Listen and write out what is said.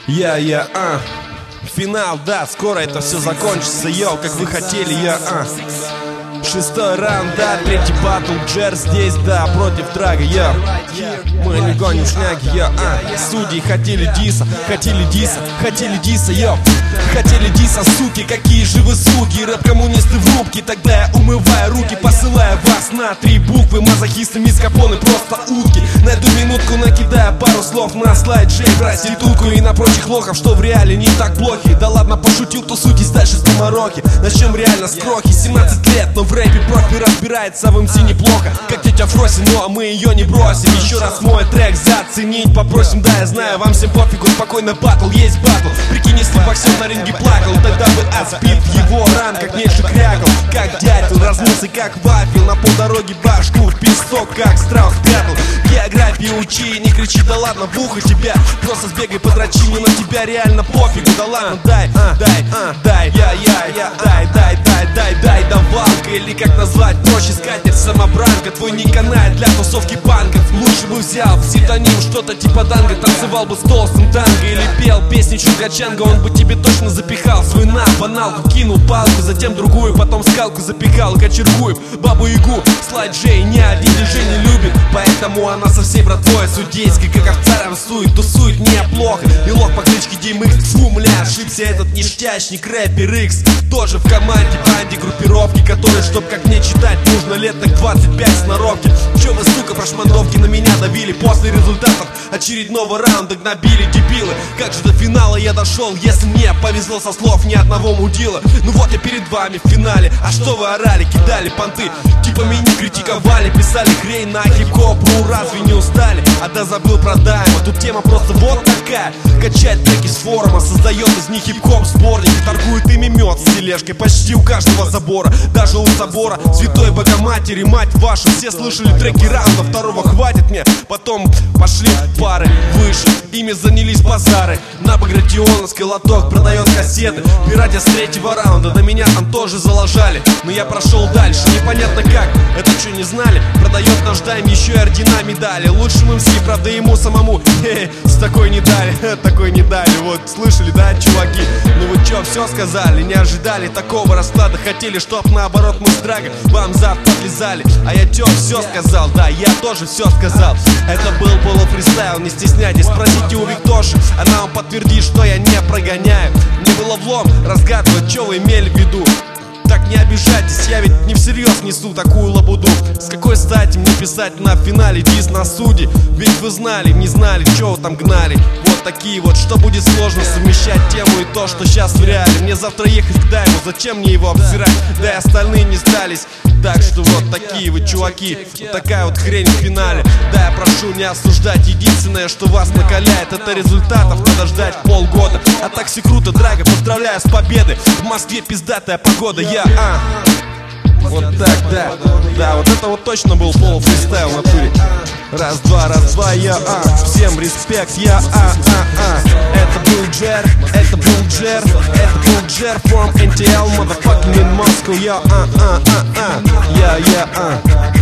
Финал, да, скоро это все закончится, йоу, как вы хотели, Шестой раунд, да, третий батл, Джер здесь, да, против Драга, Мы не гоним шняги, Судьи хотели диса, хотели диса, Хотели диса, суки, какие же вы суки. Рэп-коммунисты в рубке, тогда я умываю руки, посылая вас на 3 буквы. Мазохисты, мискапоны, просто утки. На эту минутку накидая пару слов на слайд Джей, проститутку и на прочих лохов, что в реале не так плохи. Да ладно, пошутил, тусуйтесь дальше с помороки. Начнем реально с крохи, 17 лет, но в рэпе профи разбирается в МС неплохо. Как тетя Фроси, ну а мы ее не бросим. Еще раз мой трек заценить попросим. Да, я знаю, вам всем пофигу, спокойно, батл, есть батл. Прикинь, если боксер на ринге плакал, тогда бы отспит в его ранках меньше крякал. Как дятел, размылся как вафел, на полдороги башку в песок, как страус прятал. Географии учи, не кричи, да ладно, в ухо тебя. Просто сбегай, подрочи, мне на тебя реально пофигу. Да ладно, дай, давалка. Или как назвать проще, скатерть самобранка. Твой не канает для тусовки панков. Лучше бы взял псевдоним, что-то типа данго. Танцевал бы с толстым танго или пел песни Чунга-Чанга. Он бы тебе точно запихал свой на баналку. Кинул палку, затем другую, потом скалку запихал. Кочергуем бабу-ягу, слайд Джей ни один диджей не любит. Поэтому она со всей братвой судейской, как овца рамсует, тусует неплохо. И лох по кличке Димикс, фу, мля, ошибся этот ништячник, рэпер Икс. Тоже в команде, банде, группировки, которые, чтоб как мне читать, нужно лет так 25 сноровки. Чё вы, сука, прошмандовки на меня давили? После результатов очередного раунда гнобили дебилы. Как же до финала я дошел, если мне повезло со слов ни одного мудила? Ну вот я перед вами в финале. А что вы орали, кидали понты, типа меня критиковали, писали хрень на хип-хоп, разве не устали? А да забыл про дайма, тут тема просто вот такая. Качать треки с форума, создает из них хип-хоп сборник. Торгует ими мед с тележкой почти у каждого забора. Даже у собора Святой Богоматери, мать вашу. Все слышали треки раунда, второго хватит мне. Потом пошли пары выше, ими занялись базары. На Багратионовской лоток продает кассеты. Пиратя с третьего раунда, на меня там тоже заложали. Но я прошел дальше, непонятно как, это что не знали? Продает наш дайм еще и ордена, медали. Лучшим МС, правда ему самому с такой не дали, такой не дали. Вот, слышали, да, чуваки? Ну вы чё, все сказали? Не ожидали такого расклада? Хотели, чтоб наоборот мы с Драго вам зад подлезали. А я чё, все сказал? Да, я тоже все сказал. Это был полуфристайл, не стесняйтесь, спросите у Виктоши. Она вам подтвердит, что я не прогоняю. Не было влом разгадывать, что вы имели в виду. Так не обижайтесь, я ведь не всерьез несу такую лабуду. С какой стати мне писать на финале дис на суде? Ведь вы знали, не знали, чё вы там гнали. Вот такие вот, что будет сложно совмещать тему и то, что сейчас в реале. Мне завтра ехать к дайму, зачем мне его обсирать? Да и остальные не сдались. Так что вот такие вы чуваки, вот такая вот хрень в финале. Да, я прошу не осуждать, единственное, что вас накаляет, это результатов надо ждать полгода. А так все круто, Драго, поздравляю с победой. В Москве пиздатая погода, вот так, да, вот это вот точно был полуфристайл в натуре. Раз, два, всем респект, Это был Джер, это был Джер from NTL, motherfucking in Moscow,